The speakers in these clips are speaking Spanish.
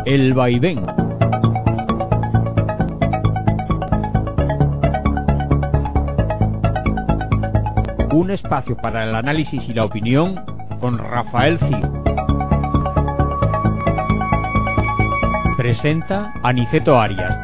El vaivén. Un espacio para el análisis y la opinión con Rafael Cid. Presenta Aniceto Arias.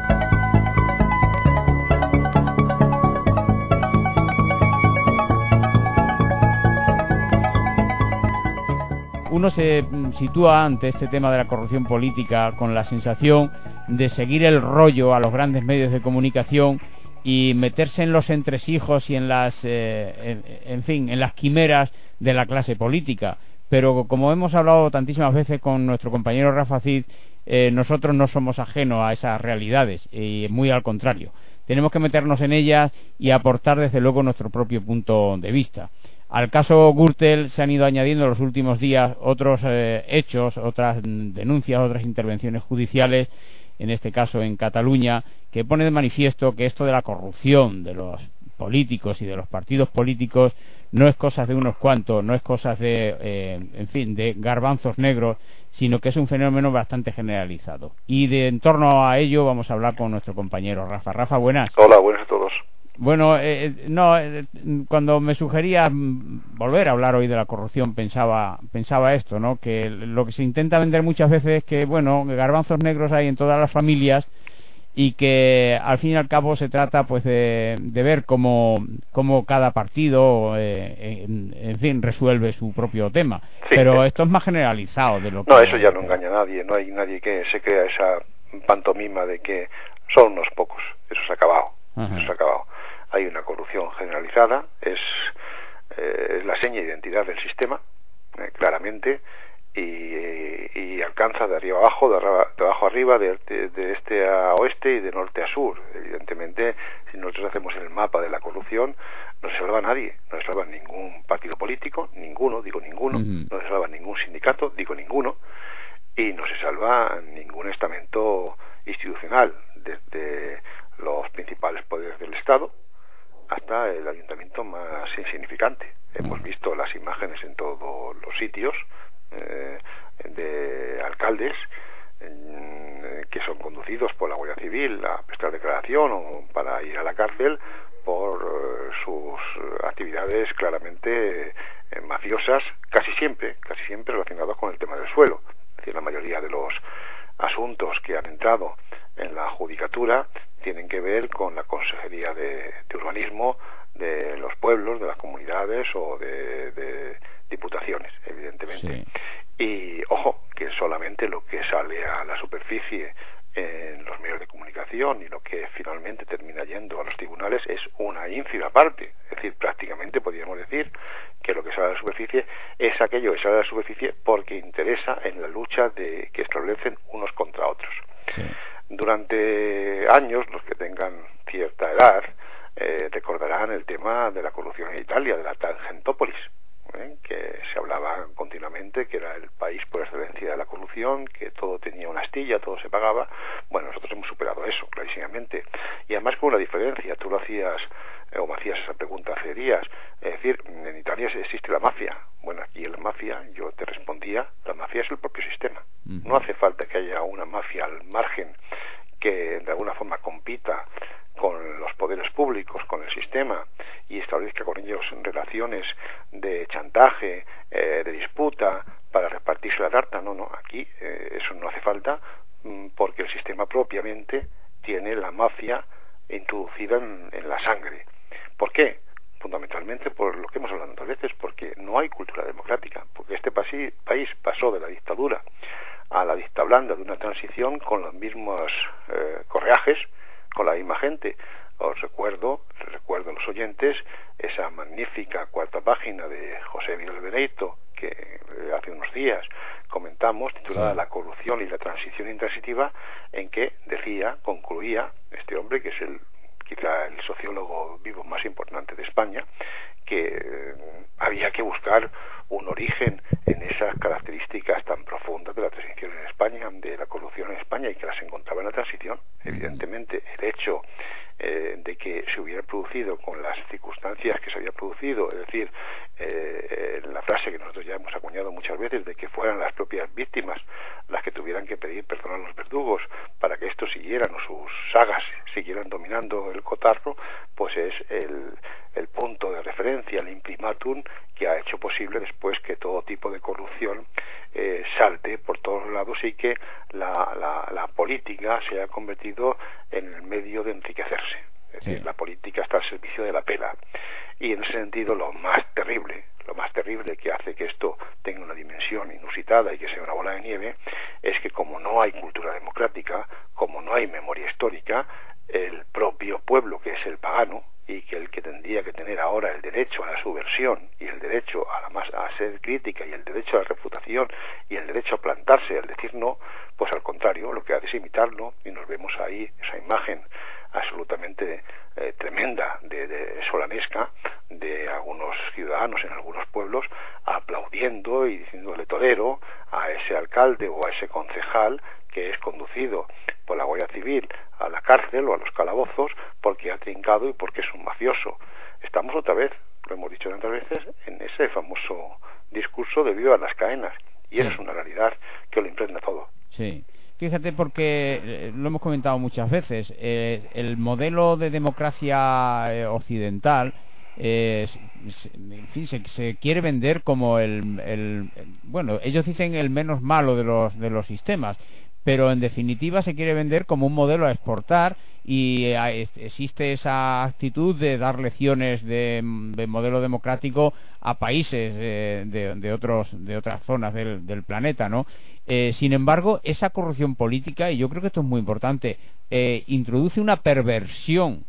Uno se sitúa ante este tema de la corrupción política con la sensación de seguir el rollo a los grandes medios de comunicación y meterse en los entresijos y en las en las quimeras de la clase política. Pero como hemos hablado tantísimas veces con nuestro compañero Rafa Cid, nosotros no somos ajenos a esas realidades, y muy al contrario. Tenemos que meternos en ellas y aportar desde luego nuestro propio punto de vista. Al caso Gürtel se han ido añadiendo en los últimos días otros hechos, otras denuncias, otras intervenciones judiciales, en este caso en Cataluña, que pone de manifiesto que esto de la corrupción de los políticos y de los partidos políticos no es cosa de unos cuantos, no es cosa de, de garbanzos negros, sino que es un fenómeno bastante generalizado. Y en torno a ello vamos a hablar con nuestro compañero Rafa. Rafa, buenas. Hola, buenas a todos. Bueno, cuando me sugería volver a hablar hoy de la corrupción pensaba esto, ¿no? Que lo que se intenta vender muchas veces es que, bueno, garbanzos negros hay en todas las familias y que al fin y al cabo se trata pues de ver cómo cada partido resuelve su propio tema. Sí, pero esto es más generalizado de lo que... No, eso ya no engaña a nadie. No hay nadie que se crea esa pantomima de que son unos pocos. Eso se ha acabado. Ajá. Eso se ha acabado. Hay una corrupción generalizada, es la seña de identidad del sistema, claramente, y alcanza de arriba a abajo, de abajo a arriba, de este a oeste y de norte a sur. Evidentemente, si nosotros hacemos el mapa de la corrupción, no se salva nadie, no se salva ningún partido político, ninguno, digo ninguno, no se salva ningún sindicato, digo ninguno, y no se salva ningún estamento institucional, desde los principales poderes del Estado hasta el ayuntamiento más insignificante. Hemos visto las imágenes en todos los sitios de alcaldes que son conducidos por la Guardia Civil a prestar declaración o para ir a la cárcel por sus actividades claramente mafiosas, casi siempre relacionadas con el tema del suelo. Es decir, la mayoría de los asuntos que han entrado en la judicatura tienen que ver con la Consejería de Urbanismo de los pueblos, de las comunidades o de diputaciones, evidentemente. Sí. Y ojo, que solamente lo que sale a la superficie en los medios de comunicación y lo que finalmente termina yendo a los tribunales es una ínfima parte. Es decir, prácticamente podríamos decir que lo que sale a la superficie es aquello que sale a la superficie porque interesa en la lucha que establecen unos contra otros. Sí. Durante años, los que tengan cierta edad recordarán el tema de la corrupción en Italia, de la Tangentópolis, que se hablaba continuamente que era el país por excelencia de la corrupción, que todo tenía una astilla, todo se pagaba. Bueno, nosotros hemos superado eso, clarísimamente. Y además con una diferencia, tú lo hacías, o me hacías esa pregunta hace días, es decir, en Italia existe la mafia. Bueno, aquí en la mafia, yo te respondía, la mafia es el propio sistema. No hace falta que haya una mafia al margen que de alguna forma compita con los poderes públicos, con el sistema, y establezca con ellos relaciones de chantaje, de disputa, para repartirse la tarta. No, aquí eso no hace falta, porque el sistema propiamente tiene la mafia introducida en la sangre. ¿Por qué? Fundamentalmente por lo que hemos hablado otras veces, porque no hay cultura democrática, porque este país pasó de la dictadura a la dicta blanda de una transición con los mismos correajes, con la misma gente. Os recuerdo a los oyentes esa magnífica cuarta página de José Vidal Benito que hace unos días comentamos, titulada sí. La corrupción y la transición intransitiva, en que concluía este hombre, que es quizá el sociólogo vivo más importante de España, que había que buscar un origen en esas características tan profundas de la transición en España, de la corrupción en España, y que las encontraba en la transición. Evidentemente, el hecho de que se hubiera producido con las circunstancias que se había producido, es decir, la frase que nosotros ya hemos acuñado muchas veces de que fueran las propias víctimas las que tuvieran que pedir perdón a los verdugos para que estos siguieran o sus sagas siguieran dominando el cotarro, pues es el punto de referencia, el imprimatum que ha hecho posible después que todo tipo de corrupción salte por todos lados y que la política se haya convertido en el medio de enriquecerse. Es decir, la política está al servicio de la pela. Y en ese sentido lo más terrible que hace que esto tenga una dimensión inusitada y que sea una bola de nieve, es que como no hay cultura democrática, como no hay memoria histórica, el propio pueblo, que es el pagano, y que el que tendría que tener ahora el derecho a la subversión y el derecho a ser crítica y el derecho a la refutación y el derecho a plantarse al decir no, pues al contrario, lo que hace es imitarlo, y nos vemos ahí esa imagen absolutamente tremenda, de solanesca, de algunos ciudadanos en algunos pueblos aplaudiendo y diciéndole torero a ese alcalde o a ese concejal que es conducido por la Guardia Civil a la cárcel o a los calabozos porque ha trincado y porque es un mafioso. Estamos otra vez, lo hemos dicho tantas veces, en ese famoso discurso de viva las caenas, y esa es una realidad que lo impregna todo. Sí. Fíjate, porque lo hemos comentado muchas veces, el modelo de democracia occidental, en fin, se quiere vender como bueno, ellos dicen el menos malo de los sistemas, pero en definitiva se quiere vender como un modelo a exportar, y existe esa actitud de dar lecciones de modelo democrático a países de otras zonas del planeta, ¿no? Sin embargo, esa corrupción política, y yo creo que esto es muy importante, introduce una perversión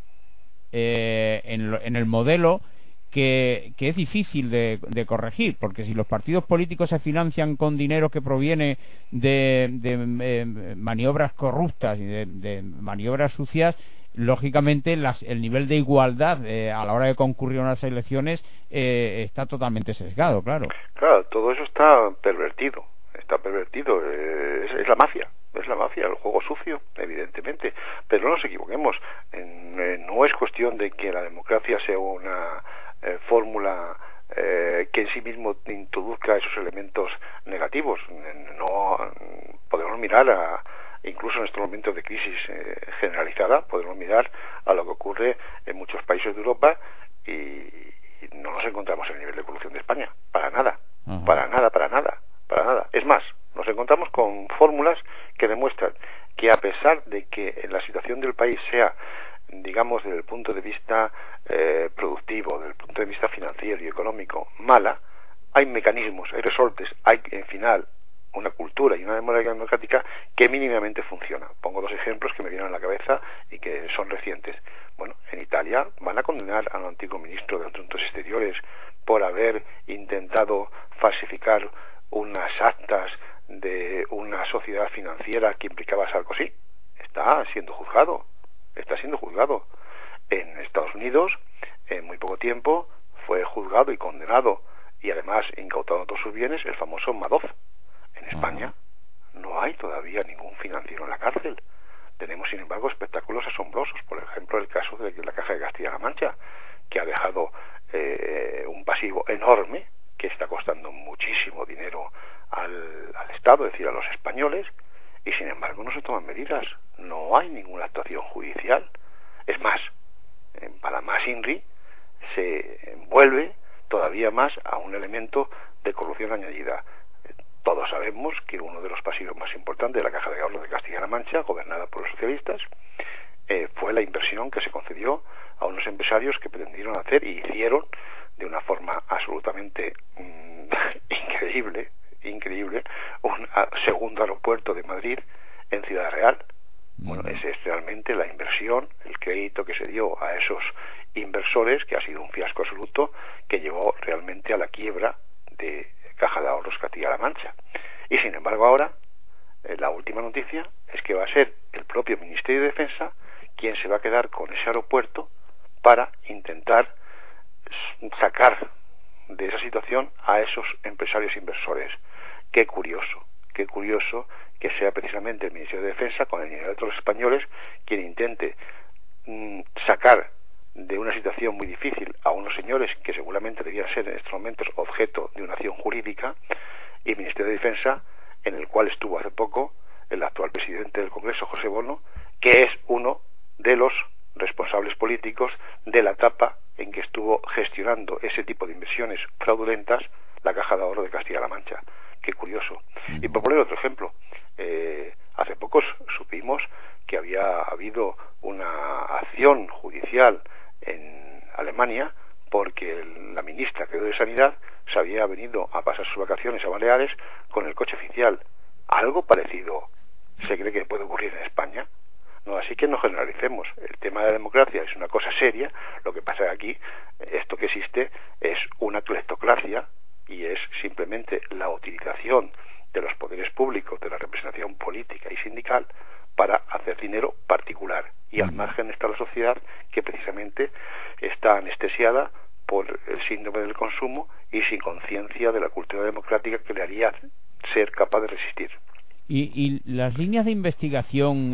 en el modelo que es difícil de corregir, porque si los partidos políticos se financian con dinero que proviene de maniobras corruptas y de maniobras sucias, lógicamente el nivel de igualdad a la hora de concurrir a unas elecciones está totalmente sesgado, claro. Claro, todo eso está pervertido, es la mafia. Es la mafia, el juego sucio, evidentemente. Pero no nos equivoquemos, no es cuestión de que la democracia sea una fórmula que en sí mismo introduzca esos elementos negativos. No podemos mirar incluso en estos momentos de crisis generalizada, podemos mirar a lo que ocurre en muchos países de Europa y no nos encontramos en el nivel de corrupción de España, para nada. Es más, nos encontramos con fórmulas que demuestran que a pesar de que la situación del país sea, digamos, desde el punto de vista productivo, desde el punto de vista financiero y económico, mala, hay mecanismos, hay resortes, hay en final una cultura y una memoria democrática que mínimamente funciona. Pongo dos ejemplos que me vienen a la cabeza y que son recientes. Bueno, en Italia van a condenar al antiguo ministro de Asuntos Exteriores por haber intentado falsificar unas actas de una sociedad financiera que implicaba a Sarkozy. Está siendo juzgado. En Estados Unidos, en muy poco tiempo, fue juzgado y condenado y además incautado todos sus bienes el famoso Madoff. En España no hay todavía ningún financiero en la cárcel. Tenemos, sin embargo, espectáculos asombrosos. Por ejemplo, el caso de la Caja de Castilla-La Mancha, que ha dejado un pasivo enorme que está costando muchísimo dinero al Estado, es decir, a los españoles, y sin embargo no se toman medidas. No hay ninguna actuación judicial. Es más, en Panamá Inri se envuelve todavía más a un elemento de corrupción añadida. Todos sabemos que uno de los pasivos más importantes de la Caja de Ahorros de Castilla-La Mancha, gobernada por los socialistas, fue la inversión que se concedió a unos empresarios que pretendieron hacer y hicieron de una forma absolutamente increíble un segundo aeropuerto de Madrid en Ciudad Real. Bueno, esa es realmente la inversión, el crédito que se dio a esos inversores, que ha sido un fiasco absoluto, que llevó realmente a la quiebra de Caja de Ahorros Castilla-La Mancha. Y sin embargo ahora, la última noticia es que va a ser el propio Ministerio de Defensa quien se va a quedar con ese aeropuerto para intentar sacar de esa situación a esos empresarios inversores. Qué curioso que sea precisamente el Ministerio de Defensa, con el dinero de todos los españoles, quien intente sacar de una situación muy difícil a unos señores que seguramente debían ser en estos momentos objeto de una acción jurídica, y Ministerio de Defensa, en el cual estuvo hace poco el actual presidente del Congreso, José Bono, que es uno de los responsables políticos de la etapa en que estuvo gestionando ese tipo de inversiones fraudulentas la Caja de Ahorro de Castilla-La Mancha. Qué curioso. Y por poner otro ejemplo, hace poco supimos que había habido una acción judicial en Alemania porque la ministra, creo, de Sanidad se había venido a pasar sus vacaciones a Baleares con el coche oficial. Algo parecido se cree que puede ocurrir en España. No, así que no generalicemos. El tema de la democracia es una cosa seria. Lo que pasa aquí, esto que existe es una cleptocracia y es simplemente la utilización de los poderes públicos, de la representación política y sindical, para hacer dinero particular. Y al margen está la sociedad, que precisamente está anestesiada por el síndrome del consumo y sin conciencia de la cultura democrática que le haría ser capaz de resistir. Y las líneas de investigación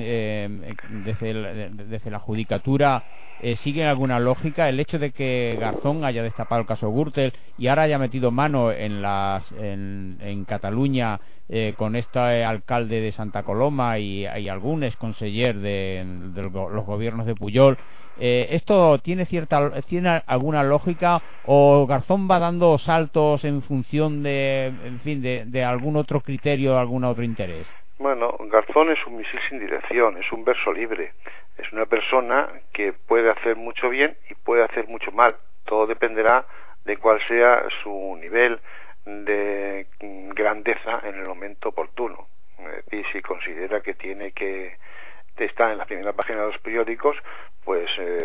desde la judicatura siguen alguna lógica. El hecho de que Garzón haya destapado el caso Gürtel y ahora haya metido mano en Cataluña con este alcalde de Santa Coloma y algún exconseller de los gobiernos de Pujol, ¿esto tiene alguna lógica, o Garzón va dando saltos en función de algún otro criterio, algún otro interés? Bueno, Garzón es un misil sin dirección, es un verso libre, es una persona que puede hacer mucho bien y puede hacer mucho mal. Todo dependerá de cuál sea su nivel de grandeza en el momento oportuno. Es decir, si considera que tiene que estar en la primera página de los periódicos, pues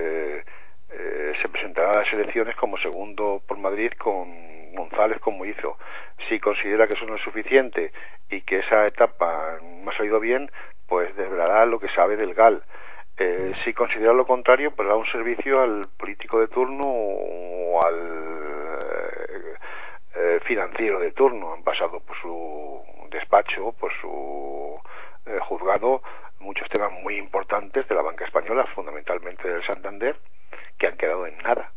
se presentará a las elecciones como segundo por Madrid con González, como hizo. Si considera que eso no es suficiente y que esa etapa no ha salido bien, pues desvelará lo que sabe del GAL. Si considera lo contrario, pues dará un servicio al político de turno o al financiero de turno. Han pasado por su despacho, por su juzgado, muchos temas muy importantes de la banca española, fundamentalmente del Santander, que han quedado en nada.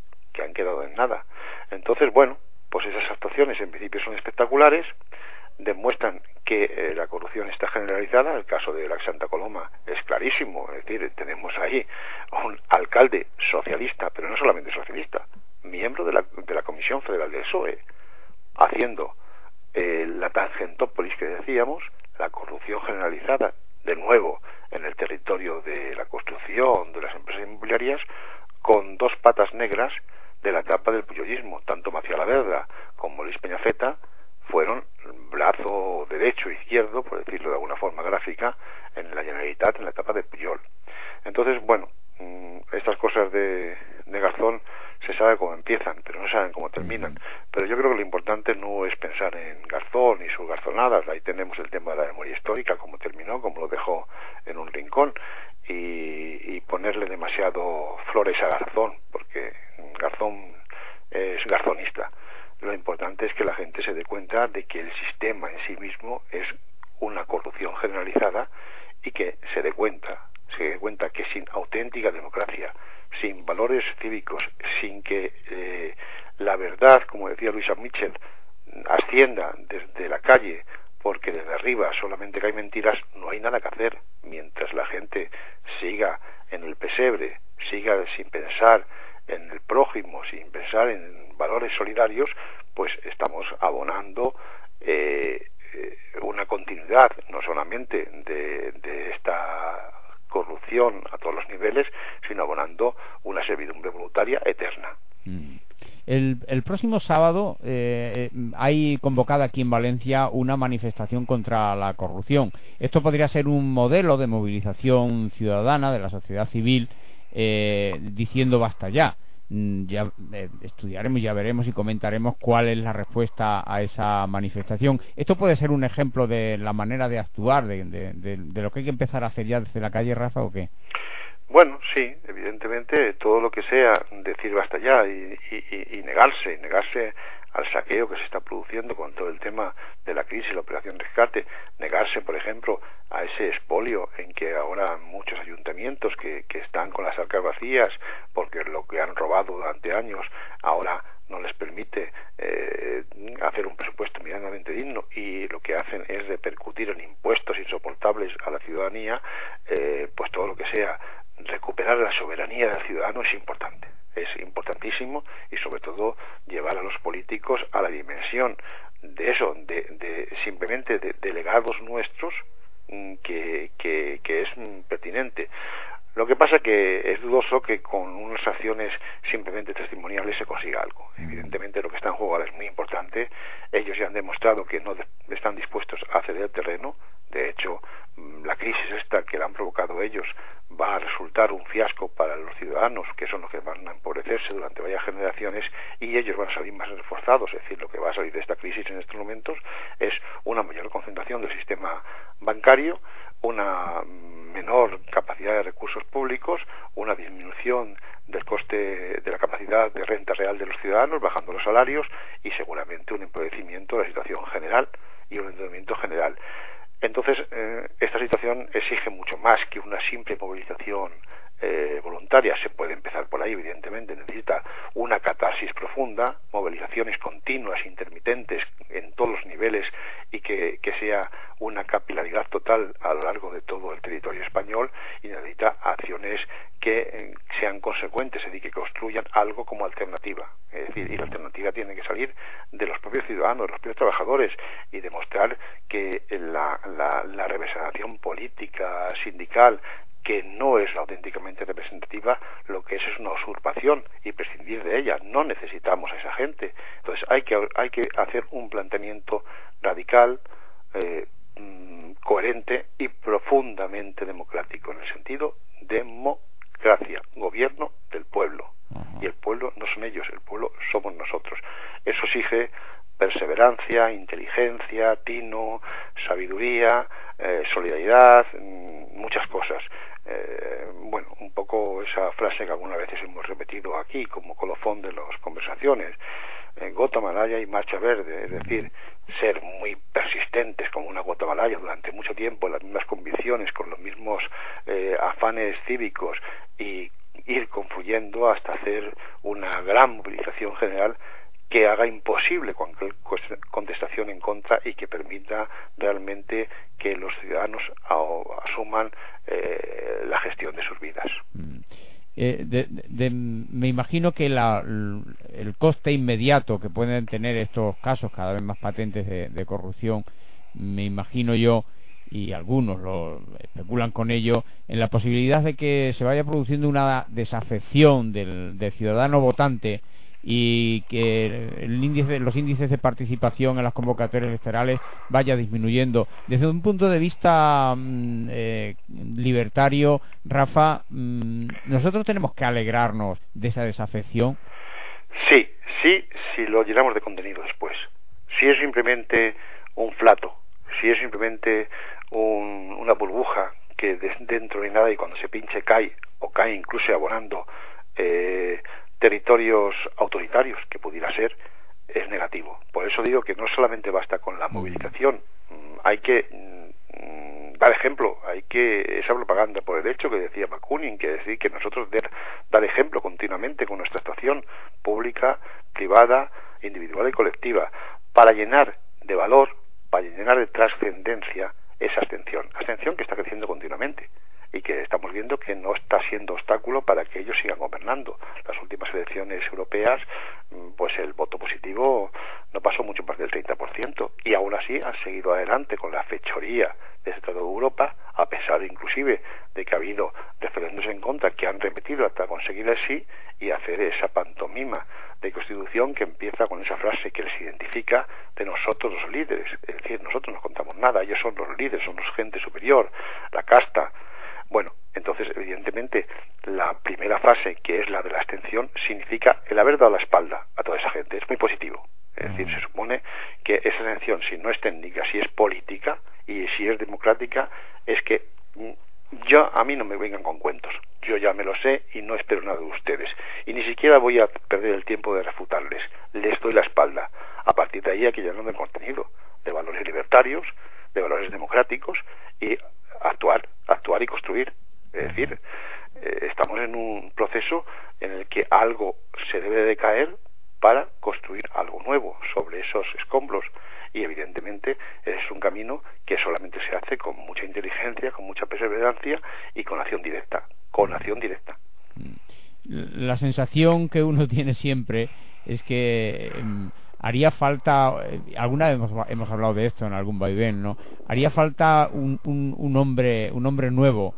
Entonces, bueno, pues esas actuaciones en principio son espectaculares, demuestran que la corrupción está generalizada. El caso de la Santa Coloma es clarísimo, es decir, tenemos ahí un alcalde socialista, pero no solamente socialista, miembro de la Comisión Federal del PSOE, haciendo la tangentópolis que decíamos, la corrupción generalizada, de nuevo, en el territorio de la construcción, de las empresas inmobiliarias, con dos patas negras de la etapa del puyollismo. Tanto Macià Laverda como Luis Peñafeta fueron brazo derecho e izquierdo, por decirlo de alguna forma gráfica, en la Generalitat en la etapa de Pujol. Entonces, bueno, estas cosas de Garzón se sabe cómo empiezan, pero no saben cómo terminan. Pero yo creo que lo importante no es pensar en Garzón y sus garzonadas. Ahí tenemos el tema de la memoria histórica, cómo terminó, cómo lo dejó en un rincón, y ponerle demasiado flores a Garzón, porque Garzón es garzonista. Lo importante es que la gente se dé cuenta de que el sistema en sí mismo es una corrupción generalizada, y que se dé cuenta que sin auténtica democracia, sin valores cívicos, sin que la verdad, como decía Luisa Mitchell, ascienda desde la calle, porque desde arriba solamente caen mentiras, no hay nada que hacer. Mientras la gente siga en el pesebre, siga sin pensar en el prójimo, sin pensar en valores solidarios, pues estamos abonando una continuidad, no solamente de esta corrupción a todos los niveles, sino abonando una servidumbre voluntaria eterna. El próximo sábado hay convocada aquí en Valencia una manifestación contra la corrupción. Esto podría ser un modelo de movilización ciudadana de la sociedad civil, diciendo basta ya. Estudiaremos, ya veremos y comentaremos cuál es la respuesta a esa manifestación. Esto puede ser un ejemplo de la manera de actuar, de lo que hay que empezar a hacer ya desde la calle, Rafa, ¿o qué? Bueno, sí, evidentemente todo lo que sea decir basta ya y negarse al saqueo que se está produciendo con todo el tema de la crisis, la operación rescate, negarse, por ejemplo, a ese expolio en que ahora muchos ayuntamientos que están con las arcas vacías porque lo que han robado durante años ahora no les permite hacer un presupuesto medianamente digno, y lo que hacen es repercutir en impuestos insoportables a la ciudadanía, pues todo lo que sea recuperar la soberanía del ciudadano es importante, es importantísimo, y sobre todo llevar a los políticos a la dimensión de eso, de simplemente de delegados nuestros, que es pertinente. Lo que pasa que es dudoso que con unas acciones simplemente testimoniales se consiga algo. Evidentemente lo que está en juego ahora es muy importante. Ellos ya han demostrado que no están dispuestos a ceder el terreno. De hecho, la crisis esta que la han provocado ellos va a resultar un fiasco para los ciudadanos, que son los que van a empobrecerse durante varias generaciones, y ellos van a salir más reforzados. Es decir, lo que va a salir de esta crisis en estos momentos es una mayor concentración del sistema bancario, una menor capacidad de recursos públicos, una disminución del coste de la capacidad de renta real de los ciudadanos, bajando los salarios, y seguramente un empobrecimiento de la situación general y un endeudamiento general. Entonces, esta situación exige mucho más que una simple movilización voluntaria. Se puede empezar por ahí, evidentemente, necesita una catarsis profunda, movilizaciones continuas, intermitentes, en todos los niveles, y que sea una capilaridad total a lo largo de todo el territorio español, y necesita acciones que sean consecuentes, es decir, que construyan algo como alternativa. Es decir, y la alternativa tiene que salir de los propios ciudadanos, de los propios trabajadores, y demostrar que la representación política, sindical, que no es auténticamente representativa, lo que es una usurpación, y prescindir de ella. No necesitamos a esa gente. Entonces hay que hacer un planteamiento radical, coherente y profundamente democrático, en el sentido democracia, gobierno del pueblo. Y el pueblo no son ellos, el pueblo somos nosotros. Eso exige perseverancia, inteligencia, tino, sabiduría, solidaridad, muchas cosas. Bueno, un poco esa frase que algunas veces hemos repetido aquí como colofón de las conversaciones: gota malaya y marcha verde. Es decir, ser muy persistentes como una gota malaya durante mucho tiempo, en las mismas convicciones, con los mismos afanes cívicos, y ir confluyendo hasta hacer una gran movilización general que haga imposible cualquier contestación en contra, y que permita realmente que los ciudadanos asuman la gestión de sus vidas. Me imagino que el coste inmediato que pueden tener estos casos cada vez más patentes de corrupción, me imagino yo, y algunos lo especulan con ello, en la posibilidad de que se vaya produciendo una desafección del ciudadano votante, y que los índices de participación en las convocatorias electorales vaya disminuyendo. Desde un punto de vista libertario, Rafa, ¿nosotros tenemos que alegrarnos de esa desafección? Sí, si lo llenamos de contenido después. Si es simplemente un flato, si es simplemente una burbuja que dentro de nada, y cuando se pinche cae, o cae incluso abonando territorios autoritarios, que pudiera ser, es negativo. Por eso digo que no solamente basta con la movilización, hay que dar ejemplo, hay que esa propaganda por el hecho que decía Bakunin, que decir que nosotros dar ejemplo continuamente con nuestra actuación pública, privada, individual y colectiva, para llenar de valor, para llenar de trascendencia esa abstención que está creciendo continuamente, y que estamos viendo que no está siendo obstáculo para que ellos sigan gobernando. Las últimas elecciones europeas, pues el voto positivo no pasó mucho más del 30%, y aún así han seguido adelante con la fechoría desde toda Europa, a pesar inclusive de que ha habido referendos en contra que han repetido hasta conseguir el sí, y hacer esa pantomima de constitución que empieza con esa frase que les identifica de nosotros los líderes. Es decir, nosotros no contamos nada, ellos son los líderes, somos gente superior, la casta. Bueno, entonces evidentemente la primera fase, que es la de la abstención, significa el haber dado la espalda a toda esa gente. Es muy positivo. Es decir, se supone que esa abstención, si no es técnica, si es política y si es democrática, es que a mí no me vengan con cuentos. Yo ya me lo sé y no espero nada de ustedes. Y ni siquiera voy a perder el tiempo de refutarles. Les doy la espalda. hay que llenarlo de contenido, de valores libertarios, de valores democráticos, y actuar y construir. Es decir, estamos en un proceso en el que algo se debe de caer para construir algo nuevo sobre esos escombros, y evidentemente es un camino que solamente se hace con mucha inteligencia, con mucha perseverancia y con acción directa. La sensación que uno tiene siempre es que haría falta, alguna vez hemos hablado de esto en algún vaivén, ¿no? Haría falta un hombre nuevo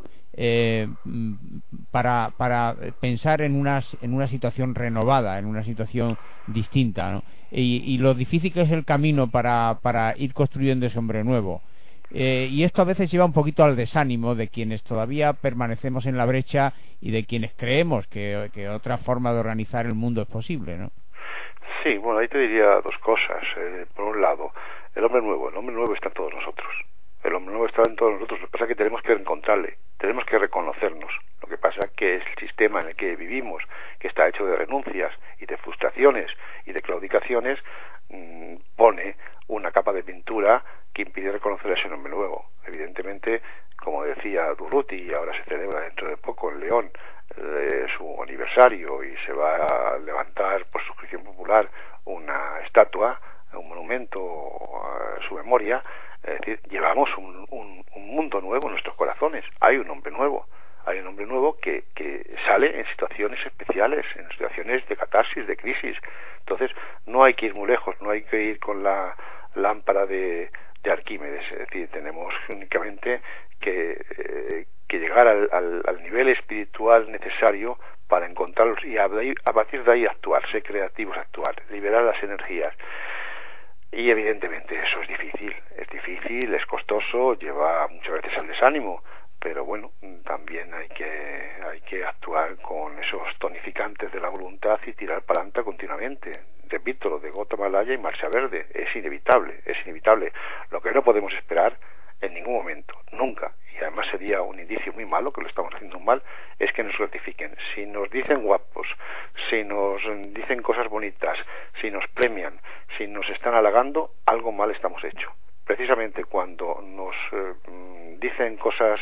para pensar en una situación renovada, en una situación distinta, ¿no? Y lo difícil que es el camino para ir construyendo ese hombre nuevo. Y esto a veces lleva un poquito al desánimo de quienes todavía permanecemos en la brecha y de quienes creemos que otra forma de organizar el mundo es posible, ¿no? Sí, bueno, ahí te diría dos cosas. Por un lado, el hombre nuevo está en todos nosotros. El hombre nuevo está en todos nosotros. Lo que pasa es que tenemos que encontrarle, tenemos que reconocernos. Lo que pasa es que el sistema en el que vivimos, que está hecho de renuncias y de frustraciones y de claudicaciones, pone una capa de pintura que impide reconocer a ese hombre nuevo. Evidentemente, como decía Durruti, y ahora se celebra dentro de poco en León su aniversario, y se va a levantar por suscripción popular una estatua, un monumento a su memoria. Es decir, llevamos un mundo nuevo en nuestros corazones. Hay un hombre nuevo que sale en situaciones especiales, en situaciones de catarsis, de crisis. Entonces, no hay que ir muy lejos, no hay que ir con la lámpara de Arquímedes. Es decir, tenemos únicamente que llegar al nivel espiritual necesario para encontrarlos, y a partir de ahí actuar, ser creativos, actuar, liberar las energías. Y evidentemente eso es difícil, es costoso, lleva muchas veces al desánimo, pero bueno, también hay que actuar con esos tonificantes de la voluntad y tirar para adelante continuamente. Repito, lo de Gota Malaya y Marcha Verde es inevitable. Lo que no podemos esperar en ningún momento, nunca, y además sería un indicio muy malo, que lo estamos haciendo mal, es que nos gratifiquen. Si nos dicen guapos, si nos dicen cosas bonitas, si nos premian, si nos están halagando, algo mal estamos hecho. Precisamente cuando nos dicen cosas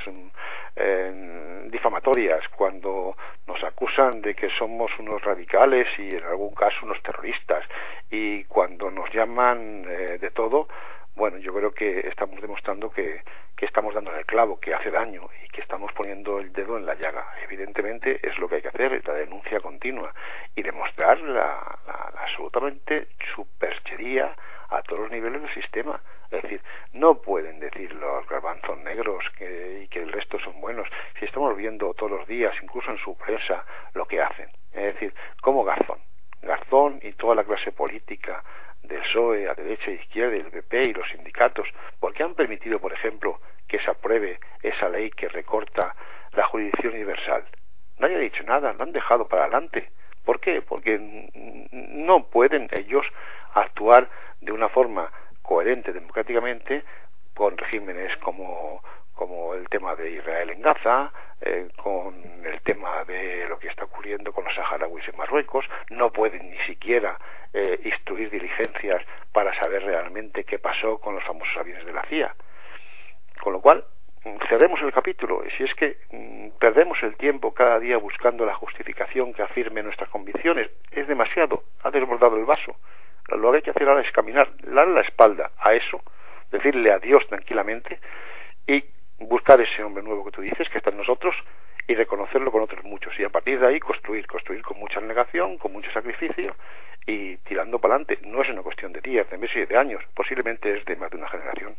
difamatorias, cuando nos acusan de que somos unos radicales y en algún caso unos terroristas, y cuando nos llaman de todo, bueno, yo creo que estamos demostrando que estamos dando en el clavo, que hace daño, y que estamos poniendo el dedo en la llaga. Evidentemente es lo que hay que hacer, es la denuncia continua, y demostrar la absolutamente superchería a todos los niveles del sistema. Es decir, no pueden decir los garbanzos negros y que el resto son buenos, si estamos viendo todos los días, incluso en su prensa, lo que hacen. Es decir, como Garzón y toda la clase política del PSOE a derecha e izquierda, y el PP y los sindicatos, porque han permitido, por ejemplo, que se apruebe esa ley que recorta la jurisdicción universal. Nadie ha dicho nada, lo han dejado para adelante. ¿Por qué? Porque no pueden ellos actuar de una forma coherente democráticamente con regímenes como el tema de Israel en Gaza, con el tema de lo que está ocurriendo con los saharauis en Marruecos. No pueden ni siquiera instruir diligencias para saber realmente qué pasó con los famosos aviones de la CIA. Con lo cual, cerremos el capítulo. Y si es que perdemos el tiempo cada día buscando la justificación que afirme nuestras convicciones, es demasiado, ha desbordado el vaso. Lo que hay que hacer ahora es caminar, darle la espalda a eso, decirle adiós tranquilamente, y buscar ese hombre nuevo que tú dices, que está en nosotros, y reconocerlo con otros muchos, y a partir de ahí construir con mucha abnegación, con mucho sacrificio, y tirando para adelante. No es una cuestión de días, de meses y de años, posiblemente es de más de una generación.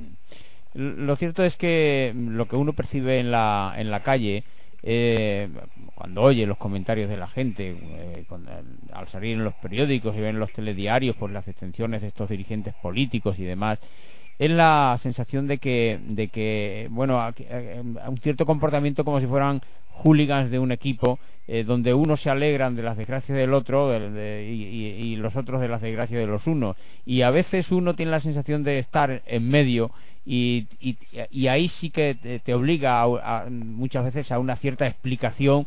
Lo cierto es que lo que uno percibe en la calle, cuando oye los comentarios de la gente, al salir en los periódicos y ver en los telediarios por las extensiones de estos dirigentes políticos y demás, es la sensación de que bueno, un cierto comportamiento como si fueran hooligans de un equipo, donde unos se alegran de las desgracias del otro y los otros de las desgracias de los unos, y a veces uno tiene la sensación de estar en medio, y ahí sí que te obliga muchas veces a una cierta explicación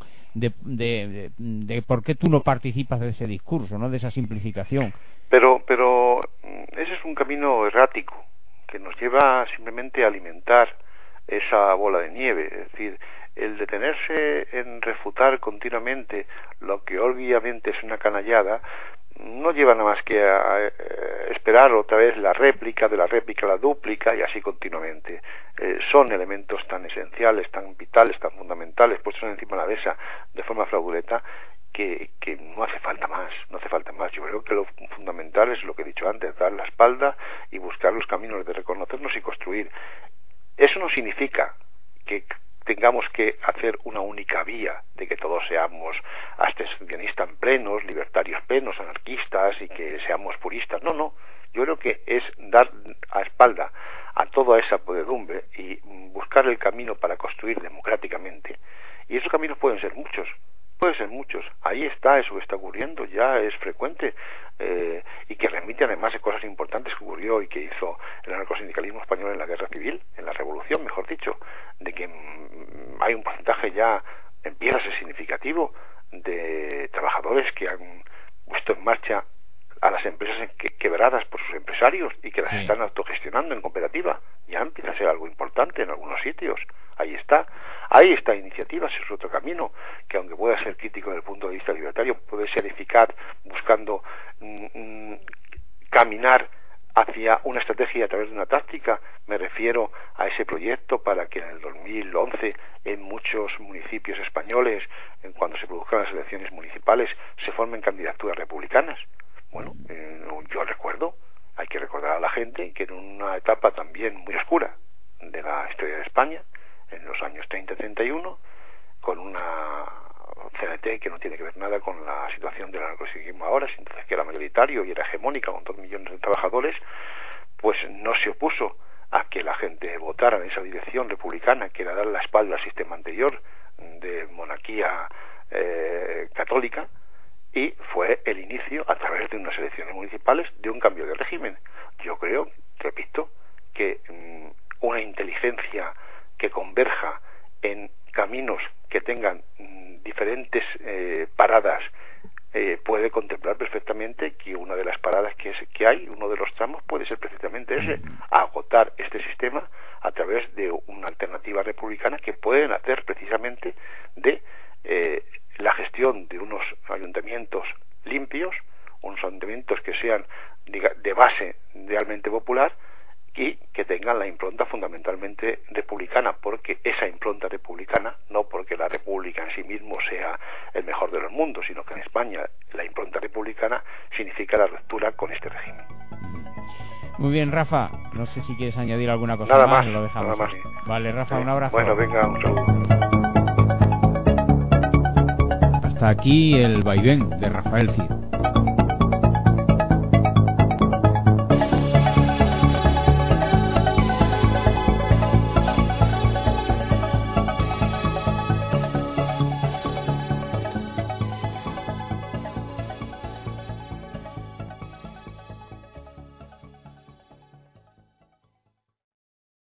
de por qué tú no participas de ese discurso, ¿no? De esa simplificación. Pero ese es un camino errático que nos lleva simplemente a alimentar esa bola de nieve. Es decir, el detenerse en refutar continuamente lo que obviamente es una canallada no lleva nada más que a esperar otra vez la réplica, de la réplica la dúplica y así continuamente. Son elementos tan esenciales, tan vitales, tan fundamentales puestos encima de la mesa de forma fraudulenta que no hace falta más, no hace falta más. Yo creo que lo fundamental es lo que he dicho antes, dar la espalda y buscar los caminos de reconocernos y construir. Eso no significa que tengamos que hacer una única vía, de que todos seamos abstencionistas plenos, libertarios plenos, anarquistas y que seamos puristas. No, no. Yo creo que es dar a espalda a toda esa podredumbre y buscar el camino para construir democráticamente. Y esos caminos pueden ser muchos. Ahí está, eso que está ocurriendo, ya es frecuente, y que remite además de cosas importantes que ocurrió y que hizo el anarcosindicalismo español en la guerra civil, en la revolución, mejor dicho, de que hay un porcentaje ya, empieza a ser significativo, de trabajadores que han puesto en marcha a las empresas quebradas por sus empresarios y que las están autogestionando en cooperativa. Ya empieza a ser algo importante en algunos sitios. Ahí está iniciativa, ese es otro camino, que aunque pueda ser crítico desde el punto de vista libertario, puede ser eficaz buscando caminar hacia una estrategia a través de una táctica. Me refiero a ese proyecto para que en el 2011 en muchos municipios españoles, cuando se produzcan las elecciones municipales, se formen candidaturas republicanas. Bueno, yo recuerdo, hay que recordar a la gente que en una etapa también muy oscura de la historia de España, en los años 30-31, con una CNT que no tiene que ver nada con la situación del anarcosindicalismo ahora, entonces que era mayoritario y era hegemónica con 2 millones de trabajadores, pues no se opuso a que la gente votara en esa dirección republicana, que era dar la espalda al sistema anterior de monarquía católica, y fue el inicio, a través de unas elecciones municipales, de un cambio de régimen. Yo creo, repito, que una inteligencia que converja en caminos que tengan diferentes paradas puede contemplar perfectamente que una de las paradas que hay, uno de los tramos, puede ser precisamente ese, agotar este sistema a través de una alternativa republicana que pueden hacer precisamente de la gestión de unos ayuntamientos limpios, unos ayuntamientos que sean de base realmente popular y que tengan la impronta fundamentalmente republicana, porque esa impronta republicana, no porque la república en sí mismo sea el mejor de los mundos, sino que en España la impronta republicana significa la ruptura con este régimen. Muy bien, Rafa, no sé si quieres añadir alguna cosa nada más, lo dejamos. Nada más. Vale, Rafa, un abrazo. Bueno, venga, un saludo. Hasta aquí el vaivén de Rafael Cid.